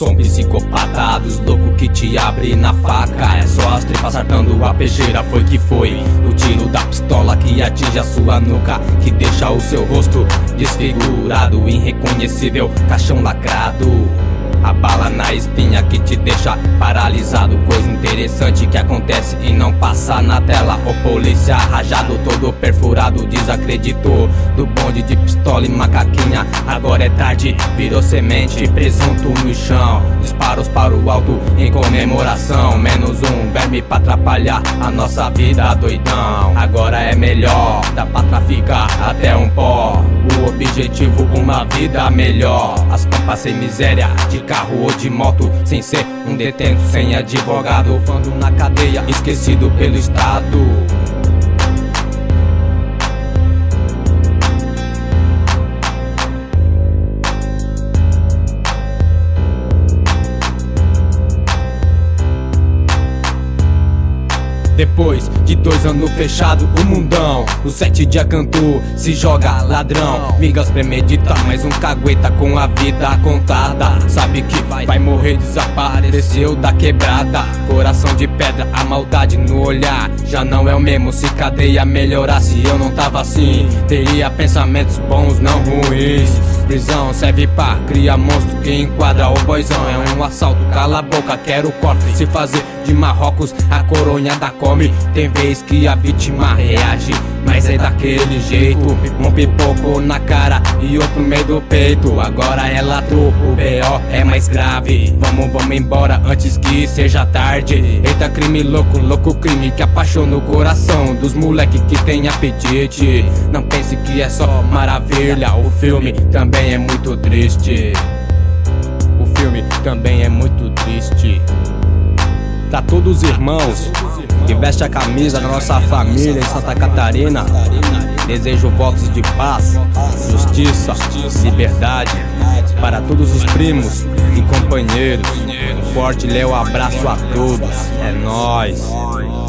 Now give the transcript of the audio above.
Sou um psicopata dos loucos que te abre na faca. É só as tripas sartando a peixeira, foi que foi. O tiro da pistola que atinge a sua nuca, que deixa o seu rosto desfigurado, irreconhecível, caixão lacrado. A bala na espinha que te deixa paralisado. Coisa interessante que acontece e não passa na tela. O polícia rajado, todo perfurado, desacreditou do bonde de pistola e macaquinha. Agora é tarde, virou semente, presunto no chão. Disparos para o alto em comemoração. Menos um verme pra atrapalhar a nossa vida, doidão. Agora é melhor, dá pra traficar até um pó. O objetivo, uma vida melhor. As pampas sem miséria, de carro ou de moto, sem ser um detento, sem advogado, fando na cadeia, esquecido pelo Estado. Depois de 2 anos fechado, o mundão, o 7 dia cantou, se joga ladrão. Migas premedita, mais um cagueta com a vida contada. Sabe que vai morrer, desapareceu da quebrada. Coração de pedra, a maldade no olhar. Já não é o mesmo, se cadeia melhorasse, eu não tava assim. Teria pensamentos bons, não ruins. Prisão serve pra criar monstro que enquadra o boizão. É um assalto, cala a boca, quero corte. Se fazer de Marrocos a coronha da come. Tem vez que a vítima reage, mas é daquele jeito. Um pipoco na cara e outro no meio do peito. Agora é ladrão, o B.O. é mais grave. Vamos embora antes que seja tarde. Eita crime louco, louco crime que apaixona o coração dos moleque que tem apetite. Não pense que é só maravilha, o filme também é muito triste. O filme também é muito triste. Pra todos os irmãos que veste a camisa da nossa família em Santa Catarina, desejo votos de paz, justiça, liberdade. Para todos os primos e companheiros, um forte e leal abraço a todos. É nóis.